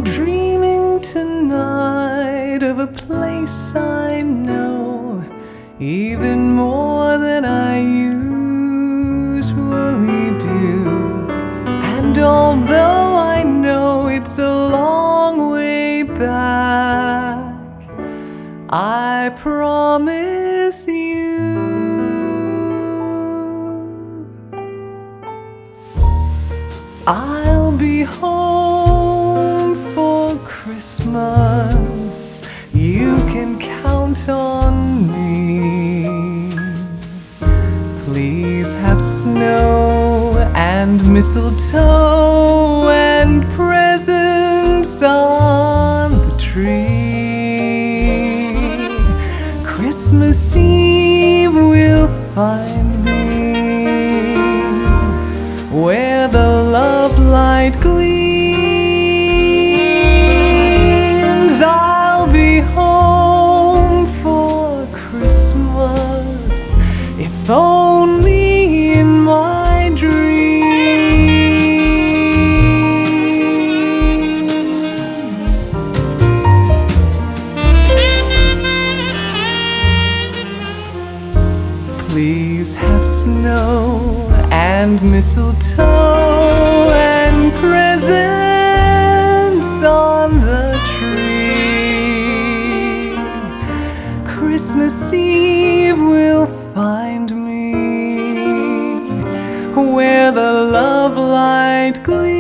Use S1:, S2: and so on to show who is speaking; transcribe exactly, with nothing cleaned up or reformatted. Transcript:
S1: I'm dreaming tonight of a place I know even more than I usually do. And although I know it's a long way back, I promise you I'll be home for Christmas. You can count on me. Please have snow and mistletoe and presents on the tree. Christmas Eve will find me where the love light gleams. I'll be home for Christmas, if only in my dreams. Please have snow and mistletoe and presents on the tree. Christmas Eve will find me where the love light gleams.